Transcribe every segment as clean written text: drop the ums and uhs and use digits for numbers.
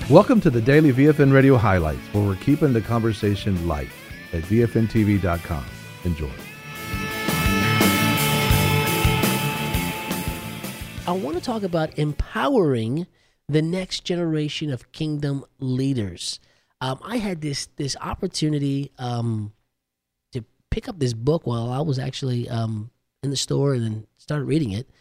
Welcome to the Daily VFN Radio Highlights, where we're keeping the conversation light at VFNTV.com. Enjoy. I want to talk about empowering the next generation of kingdom leaders. I had this opportunity to pick up this book while I was actually in the store and then started reading it.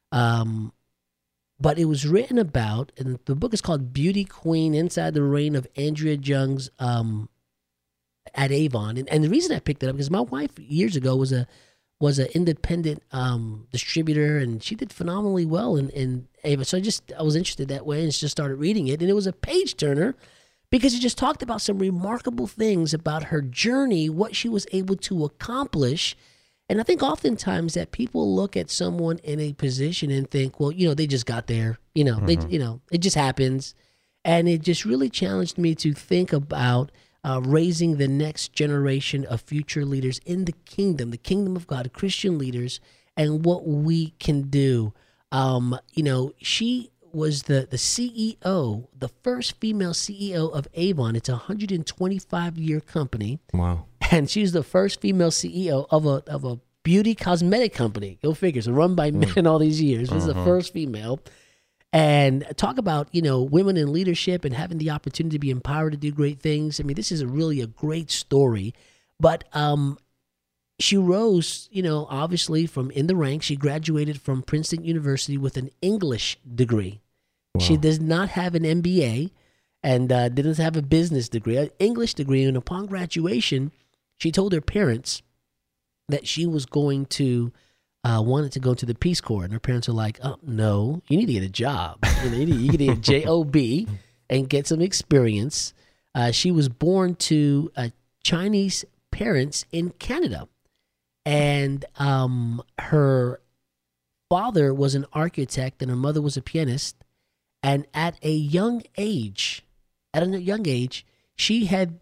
But it was written about, and the book is called Beauty Queen, Inside the Reign of Andrea Jung's at Avon. And the reason I picked it up, because my wife years ago was an independent distributor, and she did phenomenally well in Avon. So I was interested that way and just started reading it. And it was a page turner because it just talked about some remarkable things about her journey, what she was able to accomplish. And I think oftentimes that people look at someone in a position and think, well, they just got there, it just happens. And it just really challenged me to think about raising the next generation of future leaders in the kingdom of God, Christian leaders, and what we can do. She was the CEO, the first female CEO of Avon. It's a 125-year company. Wow. And she's the first female CEO of a beauty cosmetic company. Go figure. So run by men all these years. This is the first female. And talk about, women in leadership and having the opportunity to be empowered to do great things. I mean, this is really a great story. But she rose, obviously from in the ranks. She graduated from Princeton University with an English degree. Wow. She does not have an MBA and didn't have a business degree, an English degree. And upon graduation, she told her parents that she was going to wanted to go to the Peace Corps, and her parents were like, "Oh no, you need to get a job. You need to get a job and get some experience." She was born to Chinese parents in Canada, and her father was an architect, and her mother was a pianist. And at a young age, she had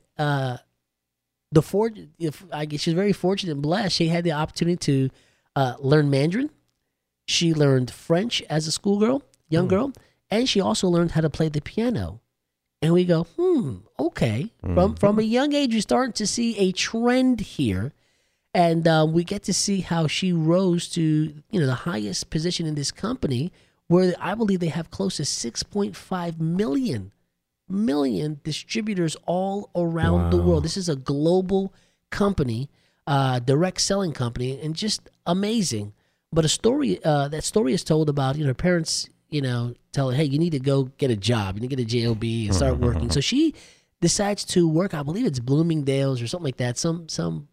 I guess she's very fortunate and blessed. She had the opportunity to learn Mandarin. She learned French as a schoolgirl, young girl, and she also learned how to play the piano. And we go, okay. From a young age, you're starting to see a trend here, and we get to see how she rose to the highest position in this company, where I believe they have close to 6.5 million distributors all around the world. This is a global company, direct selling company, and just amazing. But that story is told about, her parents, tell her, hey, you need to go get a job. You need to get a JOB and start working. So she decides to work, I believe it's Bloomingdale's or something like that, some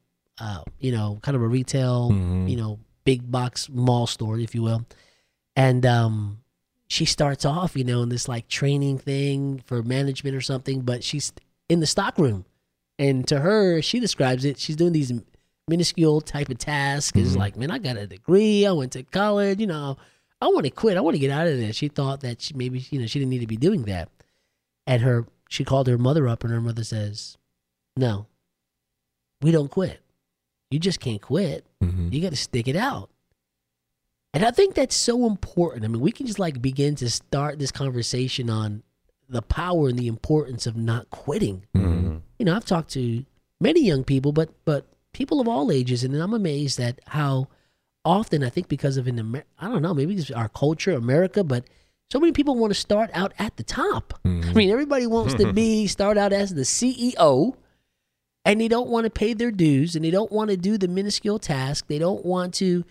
kind of a retail, big box mall store, if you will. And she starts off, in this like training thing for management or something, but she's in the stockroom. And to her, she describes it, she's doing these minuscule type of tasks. It's like, man, I got a degree, I went to college, I want to quit, I want to get out of there. She thought that she didn't need to be doing that. And she called her mother up, and her mother says, no, we don't quit. You just can't quit. You got to stick it out. And I think that's so important. I mean, we can just begin to start this conversation on the power and the importance of not quitting. I've talked to many young people, but people of all ages, and I'm amazed at how often, I think because of I don't know, maybe it's our culture, America, but so many people want to start out at the top. I mean, everybody wants to start out as the CEO, and they don't want to pay their dues, and they don't want to do the minuscule task. They don't want to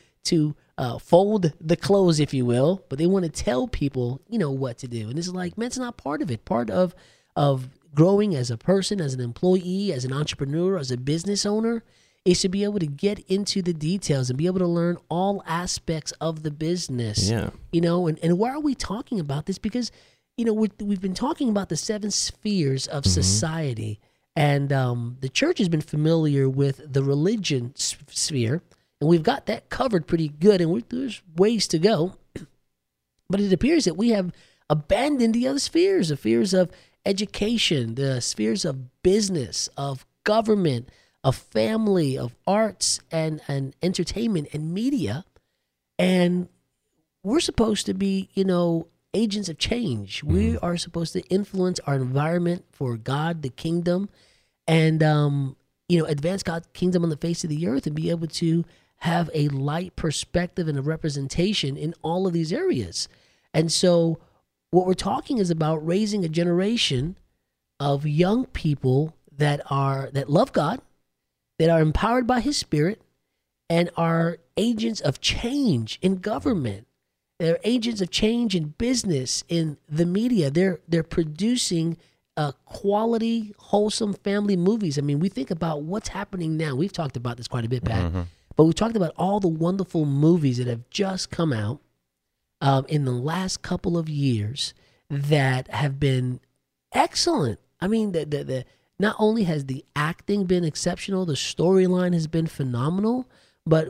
fold the clothes, if you will, but they want to tell people, what to do. And it's like, man, it's not part of it. Part of growing as a person, as an employee, as an entrepreneur, as a business owner, is to be able to get into the details and be able to learn all aspects of the business. Yeah. And why are we talking about this? Because, we've been talking about the 7 spheres of society, and the church has been familiar with the religion sphere. And we've got that covered pretty good, and there's ways to go. But it appears that we have abandoned the other spheres, the spheres of education, the spheres of business, of government, of family, of arts, and entertainment and media. And we're supposed to be, agents of change. We are supposed to influence our environment for God, the kingdom, and advance God's kingdom on the face of the earth, and be able to have a light perspective and a representation in all of these areas. And so what we're talking is about raising a generation of young people that love God, that are empowered by His Spirit, and are agents of change in government. They're agents of change in business, in the media. They're producing quality, wholesome family movies. I mean, we think about what's happening now. We've talked about this quite a bit, Pat. But we talked about all the wonderful movies that have just come out in the last couple of years that have been excellent. I mean, the not only has the acting been exceptional, the storyline has been phenomenal, but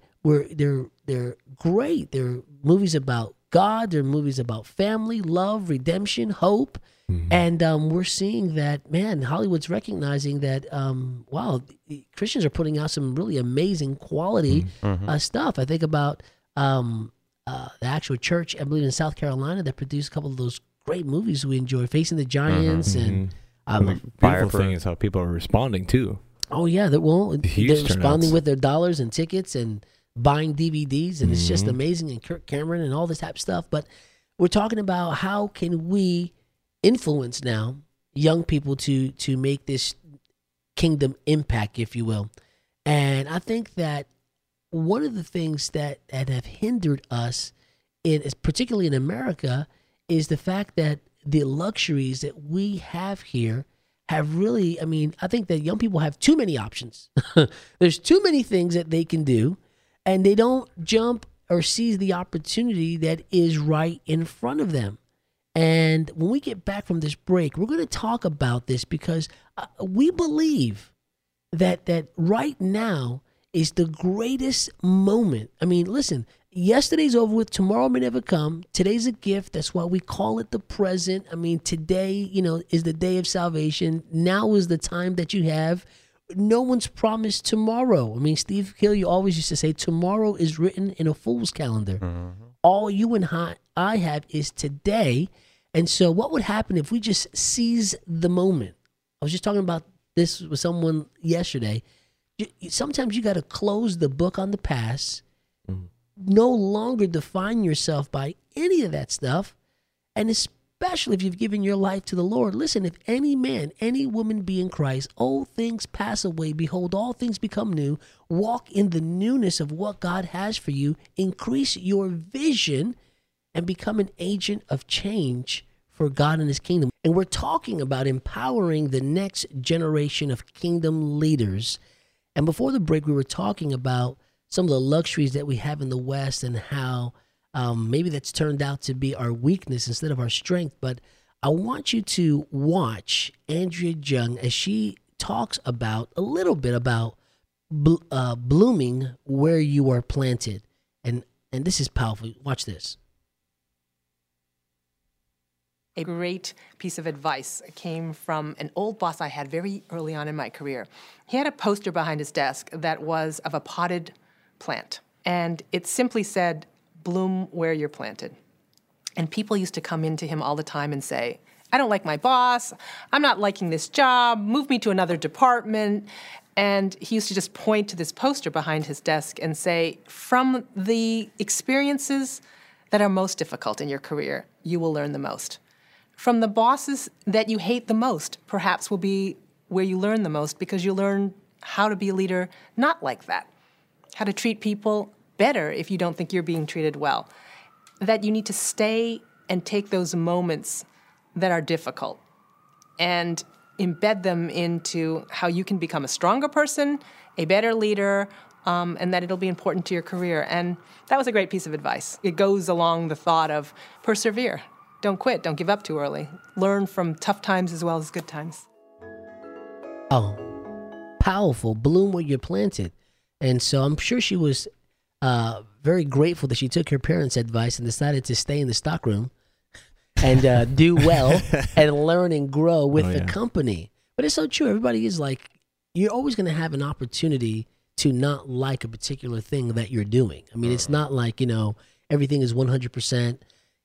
they're great. They're movies about God. They're movies about family, love, redemption, hope. And we're seeing that, man, Hollywood's recognizing that, wow, Christians are putting out some really amazing quality stuff. I think about the actual church, I believe in South Carolina, that produced a couple of those great movies we enjoy, Facing the Giants. And the beautiful thing is how people are responding, too. Oh, yeah. They're responding with their dollars and tickets and buying DVDs. And it's just amazing. And Kirk Cameron and all this type of stuff. But we're talking about how can we influence now young people to make this kingdom impact, if you will. And I think that one of the things that have hindered us, particularly in America, is the fact that the luxuries that we have here have really, I mean, I think that young people have too many options. There's too many things that they can do, and they don't jump or seize the opportunity that is right in front of them. And when we get back from this break, we're going to talk about this because we believe that right now is the greatest moment. I mean, listen, yesterday's over with. Tomorrow may never come. Today's a gift. That's why we call it the present. I mean, today, is the day of salvation. Now is the time that you have. No one's promised tomorrow. I mean, Steve Hill always used to say, tomorrow is written in a fool's calendar. All you and I have is today. And so what would happen if we just seize the moment? I was just talking about this with someone yesterday. Sometimes you got to close the book on the past, no longer define yourself by any of that stuff. And especially if you've given your life to the Lord. Listen, if any man, any woman be in Christ, old things pass away. Behold, all things become new. Walk in the newness of what God has for you. Increase your vision and become an agent of change for God and His kingdom. And we're talking about empowering the next generation of kingdom leaders. And before the break, we were talking about some of the luxuries that we have in the West and how maybe that's turned out to be our weakness instead of our strength. But I want you to watch Andrea Jung as she talks about a little bit about blooming where you are planted. And this is powerful. Watch this. A great piece of advice came from an old boss I had very early on in my career. He had a poster behind his desk that was of a potted plant, and it simply said, "Bloom where you're planted." And people used to come into him all the time and say, "I don't like my boss. I'm not liking this job. Move me to another department." And he used to just point to this poster behind his desk and say, "From the experiences that are most difficult in your career, you will learn the most. From the bosses that you hate the most, perhaps will be where you learn the most, because you learn how to be a leader not like that, how to treat people better if you don't think you're being treated well, that you need to stay and take those moments that are difficult and embed them into how you can become a stronger person, a better leader, and that it'll be important to your career." And that was a great piece of advice. It goes along the thought of persevere. Don't quit. Don't give up too early. Learn from tough times as well as good times. Oh, powerful. Bloom where you're planted. And so I'm sure she was very grateful that she took her parents' advice and decided to stay in the stockroom and do well and learn and grow with the company. But it's so true. Everybody is like, you're always going to have an opportunity to not like a particular thing that you're doing. I mean, it's not like, everything is 100%.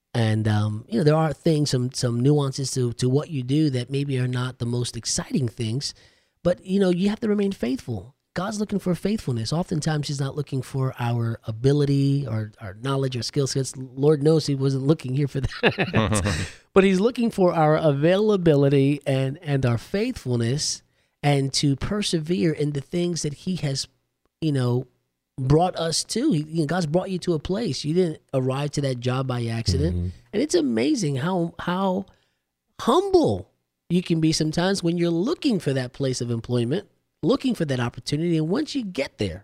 And there are things, some nuances to what you do that maybe are not the most exciting things, but you have to remain faithful. God's looking for faithfulness. Oftentimes, He's not looking for our ability or our knowledge or skill sets. Lord knows He wasn't looking here for that. But He's looking for our availability and our faithfulness, and to persevere in the things that He has, brought us to. God's brought you to a place. You didn't arrive to that job by accident. Mm-hmm. And it's amazing how humble you can be sometimes when you're looking for that place of employment, looking for that opportunity. And once you get there,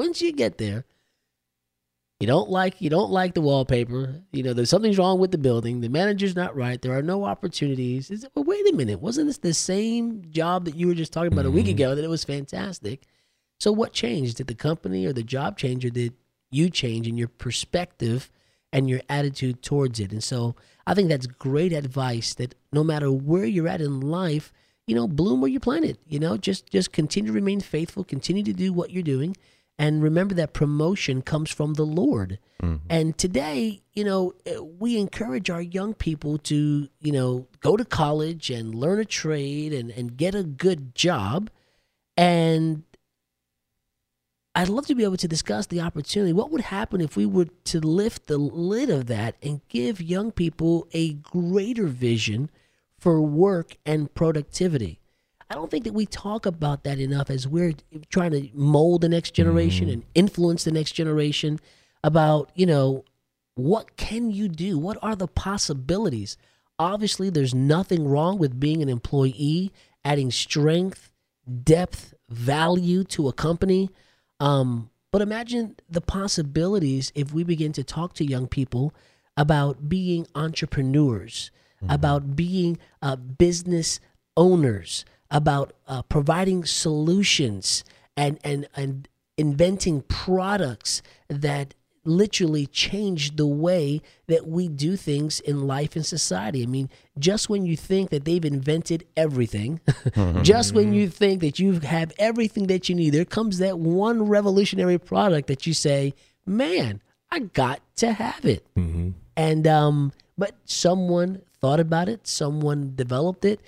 you don't like the wallpaper. There's something's wrong with the building. The manager's not right. There are no opportunities. Well, wait a minute. Wasn't this the same job that you were just talking about a week ago that it was fantastic? So what changed? Did the company or the job change, or did you change in your perspective and your attitude towards it? And so I think that's great advice, that no matter where you're at in life, bloom where you planted. Just continue to remain faithful, continue to do what you're doing, and remember that promotion comes from the Lord. Mm-hmm. And today, we encourage our young people to, go to college and learn a trade and get a good job. And I'd love to be able to discuss the opportunity. What would happen if we were to lift the lid of that and give young people a greater vision for work and productivity? I don't think that we talk about that enough as we're trying to mold the next generation and influence the next generation about, what can you do? What are the possibilities? Obviously, there's nothing wrong with being an employee, adding strength, depth, value to a company. But imagine the possibilities if we begin to talk to young people about being entrepreneurs, about being business owners, about providing solutions and inventing products that literally change the way that we do things in life and society. I mean, just when you think that they've invented everything, just when you think that you have everything that you need, there comes that one revolutionary product that you say, man, I got to have it. Mm-hmm. And but someone thought about it, someone developed it,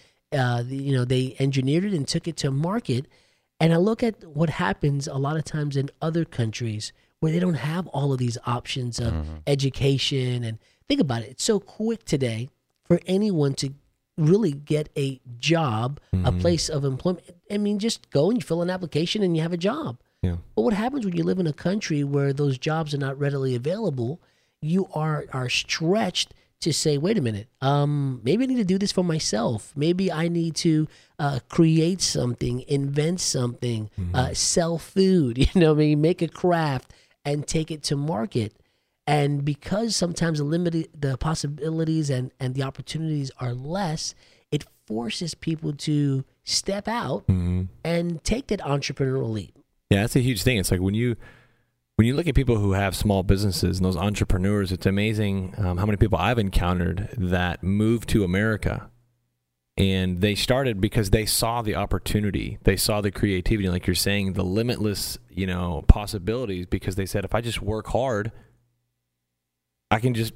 they engineered it and took it to market. And I look at what happens a lot of times in other countries where they don't have all of these options of education. And think about it. It's so quick today for anyone to really get a job, a place of employment. I mean, just go and you fill an application and you have a job. Yeah. But what happens when you live in a country where those jobs are not readily available? You are stretched to say, wait a minute, maybe I need to do this for myself. Maybe I need to create something, invent something, sell food, make a craft and take it to market. And because sometimes the possibilities and the opportunities are less, it forces people to step out and take that entrepreneurial leap. Yeah, that's a huge thing. It's like when you look at people who have small businesses and those entrepreneurs, it's amazing how many people I've encountered that moved to America. And they started because they saw the opportunity. They saw the creativity, like you're saying, the limitless, possibilities, because they said, if I just work hard, I can just,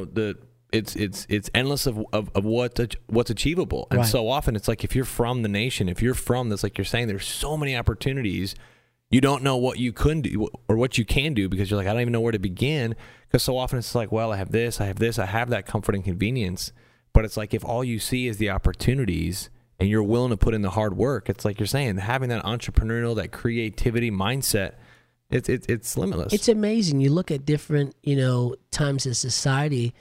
it's endless of what's achievable. And so often it's like, if you're from the nation, if you're from this, like you're saying, there's so many opportunities. You don't know what you couldn't do or what you can do because you're like, I don't even know where to begin. Because so often it's like, well, I have this, I have that comfort and convenience. But it's like, if all you see is the opportunities and you're willing to put in the hard work, it's like you're saying, having that entrepreneurial, that creativity mindset, it's limitless. It's amazing. You look at different, times in society,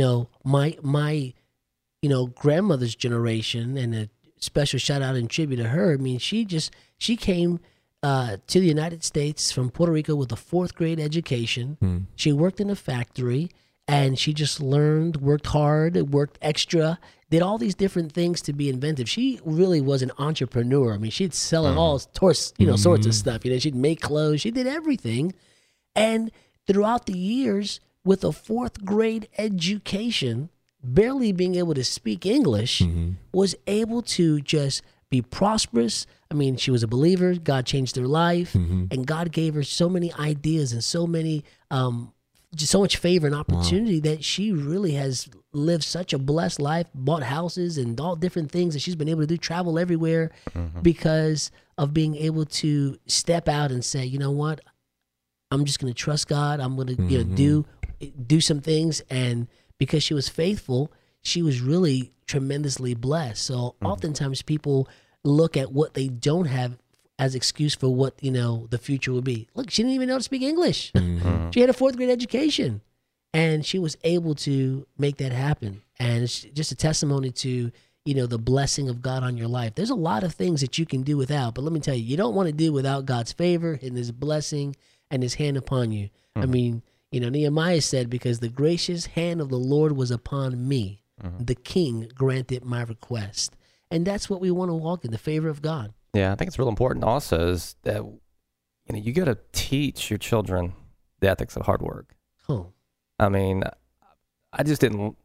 my grandmother's generation, and a special shout out and tribute to her. I mean, she came to the United States from Puerto Rico with a 4th grade education. She worked in a factory. And she just learned, worked hard, worked extra, did all these different things to be inventive. She really was an entrepreneur. I mean, she'd sell all sorts of stuff. She'd make clothes. She did everything. And throughout the years, with a 4th grade education, barely being able to speak English, was able to just be prosperous. I mean, she was a believer. God changed her life. And God gave her so many ideas and so many just so much favor and opportunity that she really has lived such a blessed life, bought houses and all different things that she's been able to do, travel everywhere because of being able to step out and say, you know what, I'm just going to trust God. I'm going to do some things. And because she was faithful, she was really tremendously blessed. So oftentimes people look at what they don't have as excuse for what, the future would be. Look, she didn't even know how to speak English. She had a 4th grade education and she was able to make that happen. And it's just a testimony to, the blessing of God on your life. There's a lot of things that you can do without, but let me tell you, you don't want to do without God's favor and his blessing and his hand upon you. I mean, Nehemiah said, because the gracious hand of the Lord was upon me, the king granted my request. And that's what we want to walk in, the favor of God. Yeah, I think it's real important also is that, you got to teach your children the ethics of hard work. Oh. I mean, I just didn't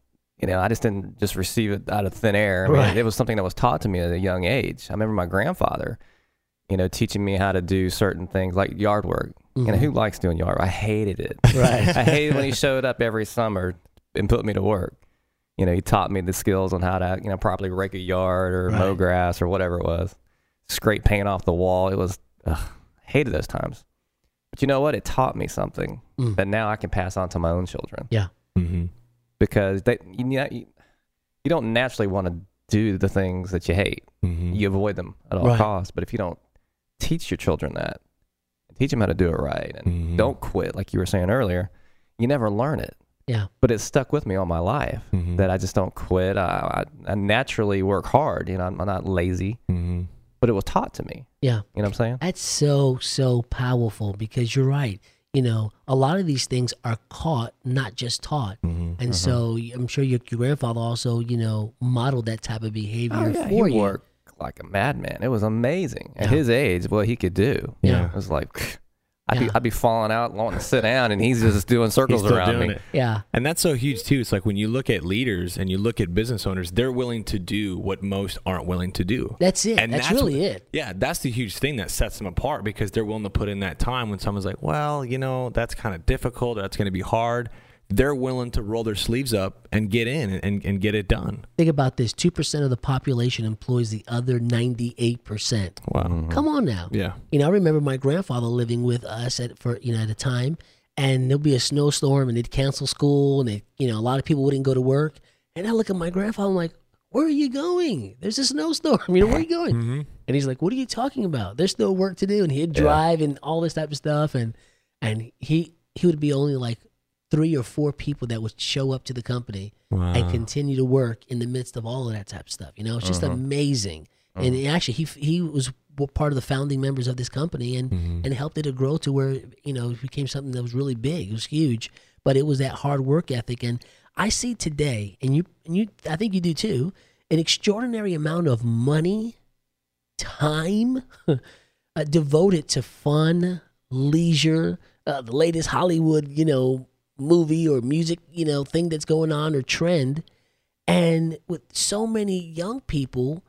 just receive it out of thin air. I mean, it was something that was taught to me at a young age. I remember my grandfather, teaching me how to do certain things like yard work. Who likes doing yard work? I hated it. Right. I hated when he showed up every summer and put me to work. He taught me the skills on how to, properly rake a yard or mow grass or whatever it was. Scrape paint off the wall. It was, hated those times. But you know what? It taught me something that now I can pass on to my own children. Yeah. Because you don't naturally want to do the things that you hate. You avoid them at all costs. But if you don't teach your children that, teach them how to do it right, and don't quit, like you were saying earlier, you never learn it. Yeah. But it's stuck with me all my life that I just don't quit. I naturally work hard. I'm not lazy. But it was taught to me. Yeah. You know what I'm saying? That's so powerful because you're right. A lot of these things are caught, not just taught. And so I'm sure your grandfather also, modeled that type of behavior for he you. Worked like a madman. It was amazing. At his age, what he could do. Yeah. It was like, I'd be falling out, wanting to sit down, and he's just doing circles around me. Yeah. And that's so huge, too. It's like when you look at leaders and you look at business owners, they're willing to do what most aren't willing to do. That's it. And that's really it. Yeah, that's the huge thing that sets them apart because they're willing to put in that time when someone's like, well, that's kind of difficult or that's going to be hard. They're willing to roll their sleeves up and get in and get it done. Think about this. 2% of the population employs the other 98%. Wow. Come on now. Yeah. I remember my grandfather living with us at a time, and there'll be a snowstorm and they'd cancel school and a lot of people wouldn't go to work. And I look at my grandfather, I'm like, where are you going? There's a snowstorm. Where are you going? And he's like, what are you talking about? There's still work to do. And he'd drive and all this type of stuff. And he would be only like 3 or 4 people that would show up to the company and continue to work in the midst of all of that type of stuff. It's just amazing. And actually, he was part of the founding members of this company and helped it to grow to where, it became something that was really big. It was huge, but it was that hard work ethic. And I see today, and you, I think you do too, an extraordinary amount of money, time devoted to fun, leisure, the latest Hollywood, movie or music, thing that's going on or trend. And with so many young people,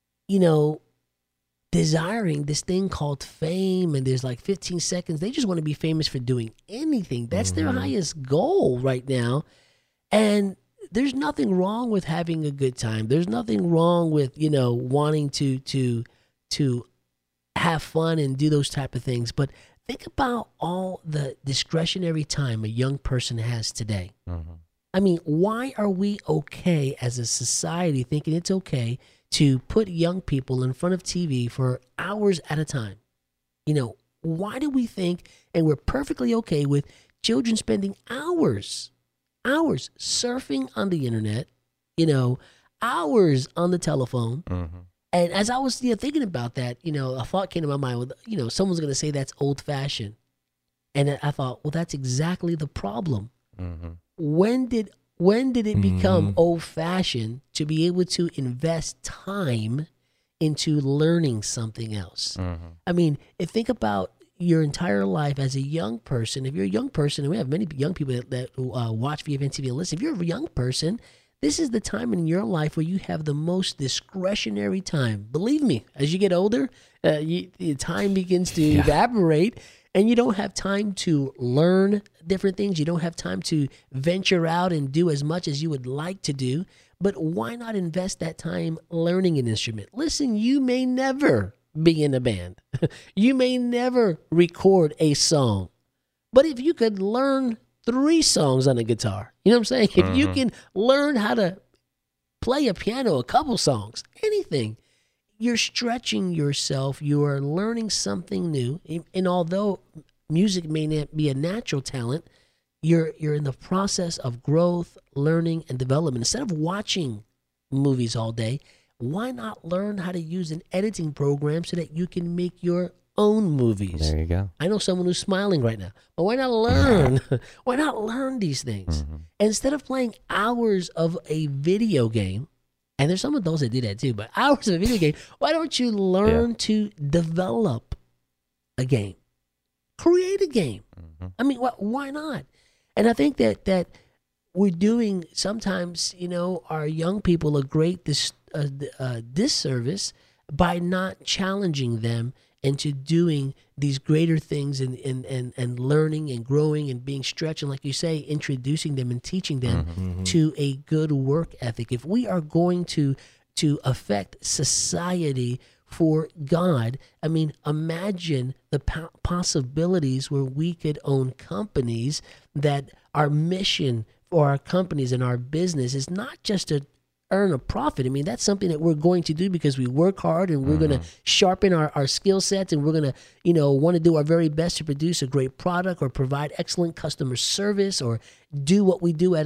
desiring this thing called fame, and there's like 15 seconds. They just want to be famous for doing anything. That's their highest goal right now. And there's nothing wrong with having a good time. There's nothing wrong with, wanting to have fun and do those type of things. But think about all the discretionary time a young person has today. I mean, why are we okay as a society thinking it's okay to put young people in front of TV for hours at a time? Why do we think, and we're perfectly okay with children spending hours surfing on the internet, hours on the telephone. And as I was thinking about that, a thought came to my mind with, someone's going to say that's old fashioned. And I thought, well, that's exactly the problem. When did it become old fashioned to be able to invest time into learning something else? I mean, think about your entire life as a young person. If you're a young person, and we have many young people that watch VFN TV and listen, if you're a young person, This is the time in your life where you have the most discretionary time. Believe me, as you get older, the time begins to evaporate, and you don't have time to learn different things. You don't have time to venture out and do as much as you would like to do. But why not invest that time learning an instrument? Listen, you may never be in a band. You may never record a song. But if you could learn 3 songs on a guitar, you know what I'm saying? If you can learn how to play a piano, a couple songs, anything, you're stretching yourself. You are learning something new. And although music may not be a natural talent, you're in the process of growth, learning, and development. Instead of watching movies all day, why not learn how to use an editing program so that you can make your own movies? There you go. I know someone who's smiling right now, but why not learn? Why not learn these things? Instead of playing hours of a video game, and there's some of those that do that too, but hours of a video game, why don't you learn to develop a game? Create a game. I mean, why not? And I think that we're doing sometimes, our young people a great disservice by not challenging them into doing these greater things and learning and growing and being stretched, and like you say, introducing them and teaching them to a good work ethic. If we are going to affect society for God, I mean, imagine the possibilities where we could own companies that our mission for our companies and our business is not just to earn a profit. I mean, that's something that we're going to do because we work hard and we're going to sharpen our skill sets, and we're going to, want to do our very best to produce a great product or provide excellent customer service or do what we do at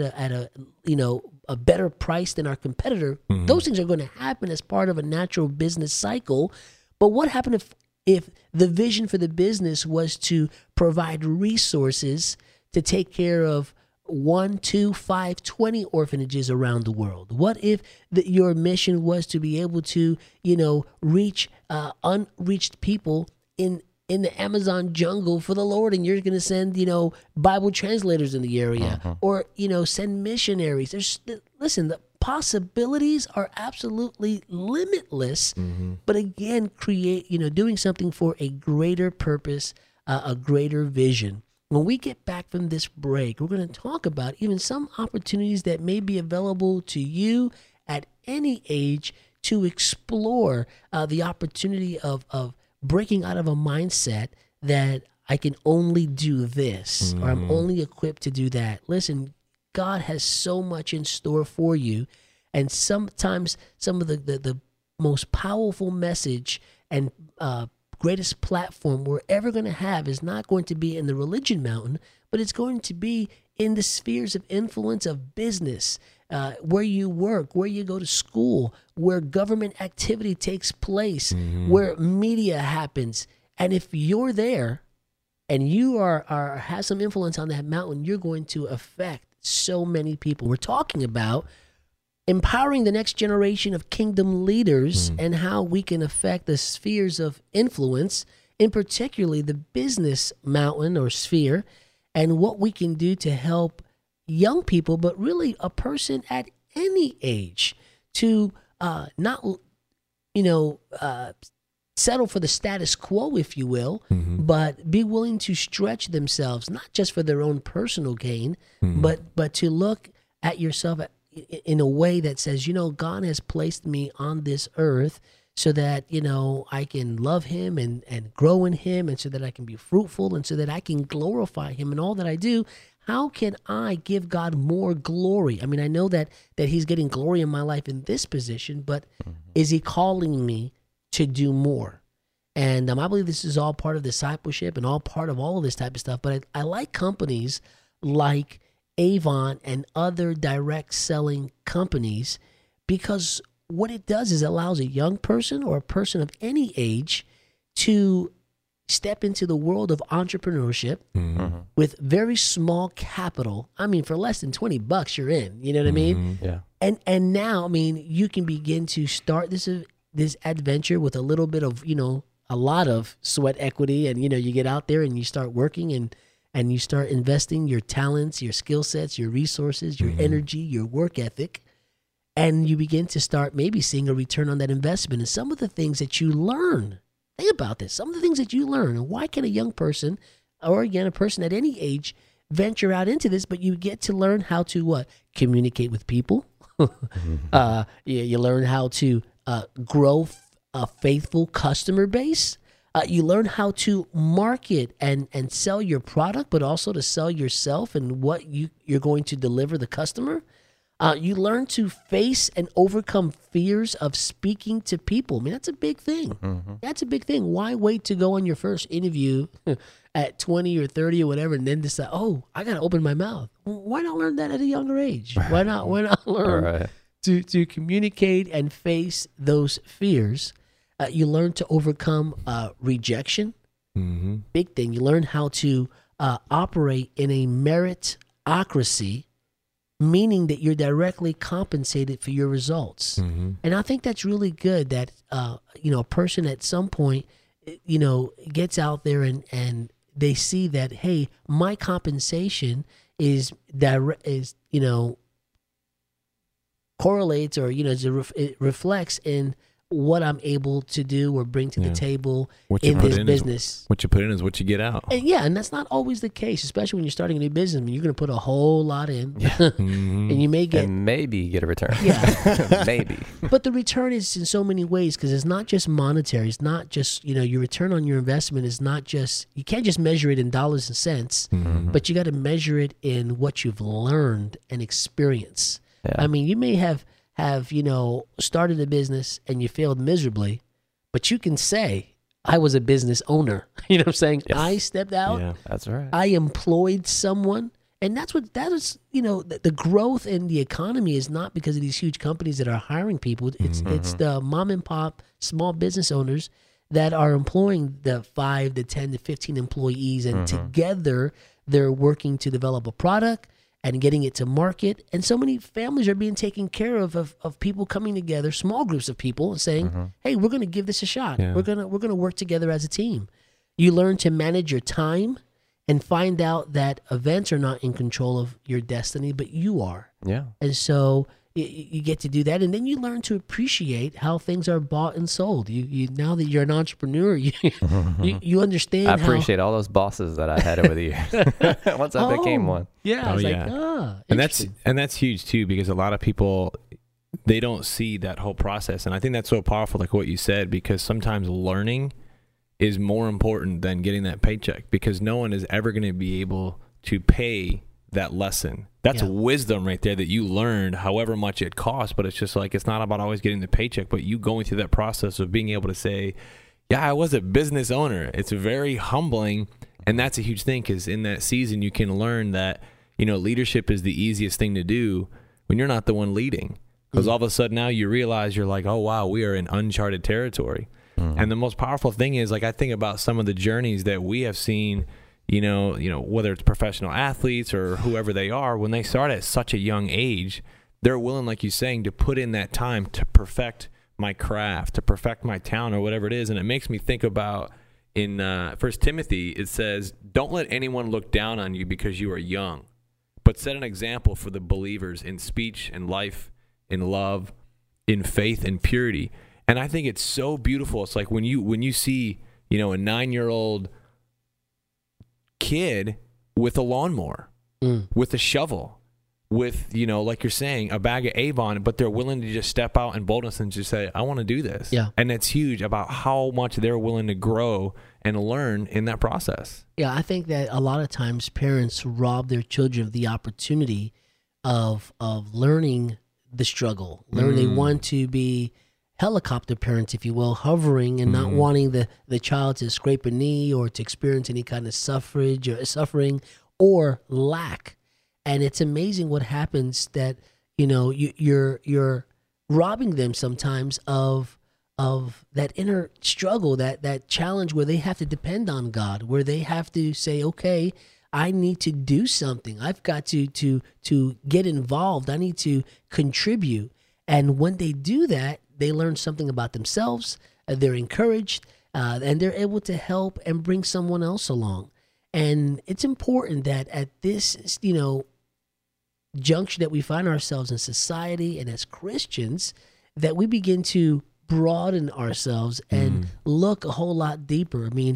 a better price than our competitor. Those things are going to happen as part of a natural business cycle. But what happened if the vision for the business was to provide resources to take care of 1, 2, 5, 20 orphanages around the world? What if your mission was to be able to, reach unreached people in the Amazon jungle for the Lord, and you're going to send, Bible translators in the area, or, send missionaries. Listen, the possibilities are absolutely limitless, but again, create, doing something for a greater purpose, a greater vision. When we get back from this break, we're going to talk about even some opportunities that may be available to you at any age to explore the opportunity of breaking out of a mindset that I can only do this or I'm only equipped to do that. Listen, God has so much in store for you, and sometimes some of the most powerful message and greatest platform we're ever going to have is not going to be in the religion mountain, but it's going to be in the spheres of influence of business, where you work, where you go to school, where government activity takes place, where media happens. And if you're there and you have some influence on that mountain, you're going to affect so many people. We're talking about empowering the next generation of kingdom leaders and how we can affect the spheres of influence, in particularly the business mountain or sphere, and what we can do to help young people, but really a person at any age, to not, settle for the status quo, if you will, but be willing to stretch themselves, not just for their own personal gain, but to look at yourself in a way that says, God has placed me on this earth so that, I can love him and grow in him, and so that I can be fruitful, and so that I can glorify him in all that I do. How can I give God more glory? I mean, I know that he's getting glory in my life in this position, but is he calling me to do more? And I believe this is all part of discipleship and all part of all of this type of stuff. But I like companies like Avon and other direct selling companies, because what it does is allows a young person or a person of any age to step into the world of entrepreneurship with very small capital. I mean, for less than $20, you're in. You know what I mean? Yeah. And now, I mean, you can begin to start this adventure with a little bit of, a lot of sweat equity, and you get out there and you start working and you start investing your talents, your skill sets, your resources, your energy, your work ethic, and you begin to start maybe seeing a return on that investment. And some of the things that you learn, think about this, some of the things that you learn, and why can a young person, or again, a person at any age, venture out into this, but you get to learn how to what? Communicate with people. You learn how to grow a faithful customer base. You learn how to market and sell your product, but also to sell yourself and what you're going to deliver the customer. You learn to face and overcome fears of speaking to people. I mean, that's a big thing. That's a big thing. Why wait to go on your first interview at 20 or 30 or whatever and then decide, oh, I got to open my mouth? Why not learn that at a younger age? Why not learn to communicate and face those fears? You learn to overcome rejection. Big thing. You learn how to operate in a meritocracy, meaning that you're directly compensated for your results. And I think that's really good that, a person at some point, gets out there and they see that, hey, my compensation is correlates or, it reflects in what I'm able to do or bring to the table in this business. What you put in is what you get out. And that's not always the case, especially when you're starting a new business. I mean, you're going to put a whole lot in, and you may get maybe get a return. Yeah, maybe. But the return is in so many ways because it's not just monetary. It's not just your return on your investment is not just, you can't just measure it in dollars and cents, but you got to measure it in what you've learned and experienced. Yeah. I mean, you may have started a business and you failed miserably, but you can say, I was a business owner. You know what I'm saying? Yes. I stepped out. Yeah, that's right. I employed someone. And that is, the growth in the economy is not because of these huge companies that are hiring people. It's the mom and pop small business owners that are employing the 5 to 10 to 15 employees. And together they're working to develop a product and getting it to market. And so many families are being taken care of people coming together, small groups of people, and saying, hey, we're going to give this a shot. Yeah. We're going to work together as a team. You learn to manage your time and find out that events are not in control of your destiny, but you are. Yeah. And so you get to do that. And then you learn to appreciate how things are bought and sold. You now that you're an entrepreneur, you understand. I appreciate all those bosses that I had over the years. Once I became one. Yeah. And that's huge too, because a lot of people, they don't see that whole process. And I think that's so powerful, like what you said, because sometimes learning is more important than getting that paycheck, because no one is ever going to be able to pay that lesson. That's wisdom right there that you learned, however much it costs. But it's just like, it's not about always getting the paycheck, but you going through that process of being able to say, yeah, I was a business owner. It's very humbling. And that's a huge thing, because in that season, you can learn that, leadership is the easiest thing to do when you're not the one leading. Because all of a sudden now you realize you're like, oh, wow, we are in uncharted territory. And the most powerful thing is, like, I think about some of the journeys that we have seen, whether it's professional athletes or whoever they are, when they start at such a young age, they're willing, like you're saying, to put in that time to perfect my craft, to perfect my talent, or whatever it is. And it makes me think about in 1 Timothy, it says, don't let anyone look down on you because you are young, but set an example for the believers in speech and life, in love, in faith and purity. And I think it's so beautiful. It's like when you see, a 9-year-old kid with a lawnmower, with a shovel, with, like you're saying, a bag of Avon, but they're willing to just step out in boldness and just say, I want to do this. Yeah. And it's huge about how much they're willing to grow and learn in that process. Yeah, I think that a lot of times parents rob their children of the opportunity of learning the struggle. They want to be helicopter parents, if you will, hovering and not wanting the child to scrape a knee or to experience any kind of suffering or lack. And it's amazing what happens that, you're robbing them sometimes of that inner struggle, that challenge where they have to depend on God, where they have to say, okay, I need to do something. I've got to get involved. I need to contribute. And when they do that, they learn something about themselves. They're encouraged, and they're able to help and bring someone else along. And it's important that at this, juncture that we find ourselves in society and as Christians, that we begin to broaden ourselves and look a whole lot deeper. I mean,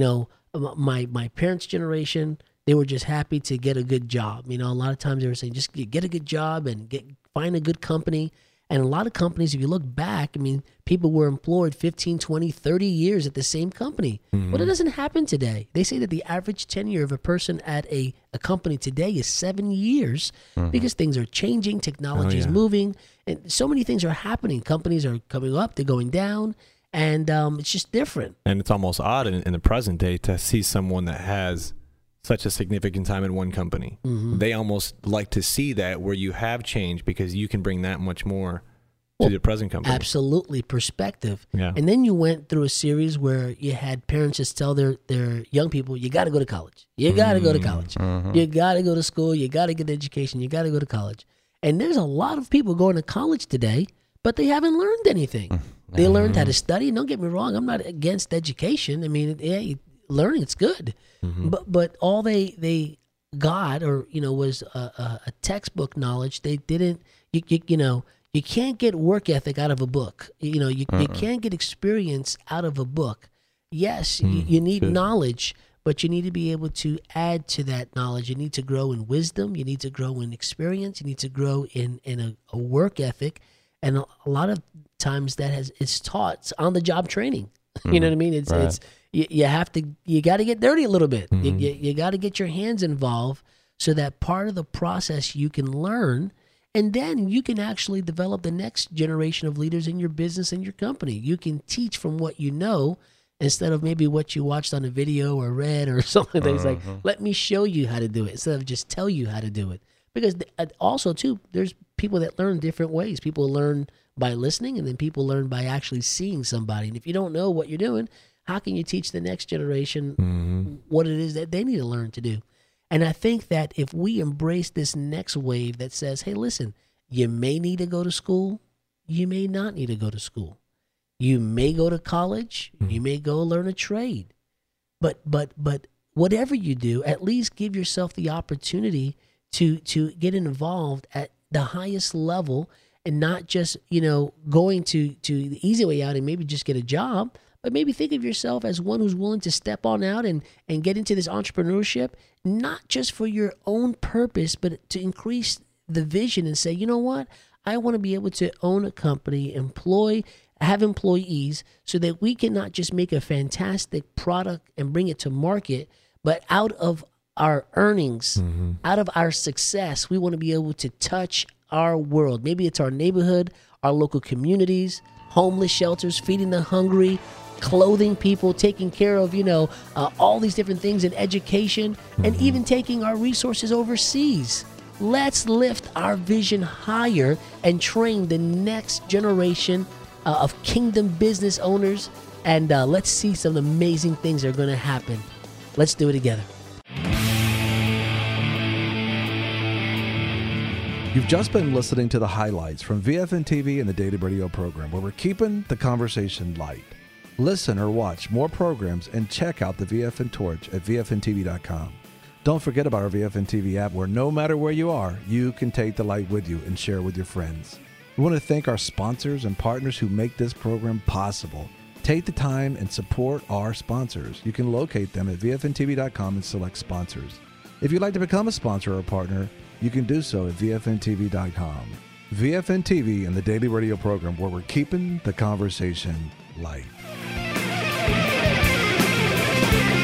my parents' generation, they were just happy to get a good job. A lot of times they were saying, just get a good job and find a good company. And a lot of companies, if you look back, people were employed 15, 20, 30 years at the same company. Well, it doesn't happen today. They say that the average tenure of a person at a company today is 7 years because things are changing, technology is moving, and so many things are happening. Companies are coming up, they're going down, and it's just different. And it's almost odd in the present day to see someone that has such a significant time in one company. They almost like to see that where you have change because you can bring that much more to the present company. Absolutely, perspective. Yeah. And then you went through a series where you had parents just tell their young people, you got to go to college. You got to go to college. You got to go to school. You got to get an education. You got to go to college. And there's a lot of people going to college today, but they haven't learned anything. They learned how to study. Don't get me wrong. I'm not against education. Learning, it's good. But all they got was a textbook knowledge. They didn't, you can't get work ethic out of a book. You can't get experience out of a book. Yes, you need knowledge, but you need to be able to add to that knowledge. You need to grow in wisdom. You need to grow in experience. You need to grow in a work ethic. And a lot of times it's taught on the job training. You know what I mean? It's you got to get dirty a little bit. You got to get your hands involved so that part of the process you can learn, and then you can actually develop the next generation of leaders in your business and your company. You can teach from what you know instead of maybe what you watched on a video or read or something. It's like, let me show you how to do it instead of just tell you how to do it. Because also, too, there's people that learn different ways. People learn by listening, and then people learn by actually seeing somebody. And if you don't know what you're doing, how can you teach the next generation what it is that they need to learn to do? And I think that if we embrace this next wave that says, hey, listen, you may need to go to school, you may not need to go to school. You may go to college, you may go learn a trade. But whatever you do, at least give yourself the opportunity to get involved at the highest level, and not just, going to the easy way out and maybe just get a job, but maybe think of yourself as one who's willing to step on out and get into this entrepreneurship, not just for your own purpose, but to increase the vision and say, you know what, I want to be able to own a company, have employees, so that we can not just make a fantastic product and bring it to market, but out of our earnings, out of our success, we want to be able to touch our world. Maybe it's our neighborhood, our local communities, homeless shelters, feeding the hungry, clothing people, taking care of, all these different things in education, and even taking our resources overseas. Let's lift our vision higher and train the next generation of kingdom business owners, and let's see some amazing things that are going to happen. Let's do it together. You've just been listening to the highlights from VFN TV and the Daily Radio program, where we're keeping the conversation light. Listen or watch more programs and check out the VFN Torch at VFNTV.com. Don't forget about our VFN TV app, where no matter where you are, you can take the light with you and share with your friends. We want to thank our sponsors and partners who make this program possible. Take the time and support our sponsors. You can locate them at VFNTV.com and select sponsors. If you'd like to become a sponsor or partner, you can do so at VFNTV.com. VFN TV and the Daily Radio program, where we're keeping the conversation light.